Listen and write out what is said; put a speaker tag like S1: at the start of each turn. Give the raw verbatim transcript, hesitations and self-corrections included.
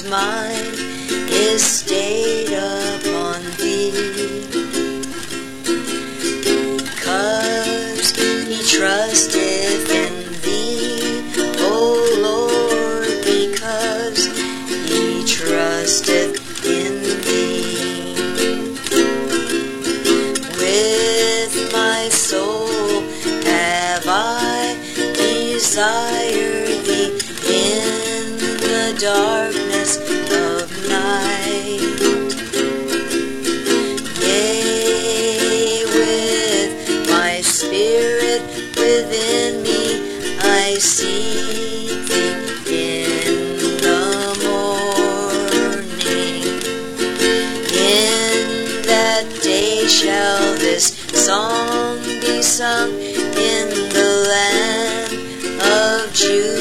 S1: mind is stayed upon thee, because he trusteth in thee, O Lord, because he trusteth in thee. With my soul have I desired thee in the darkness of night. Yea, with my spirit within me I seek thee in the morning. In that day shall this song be sung in the land of Judah.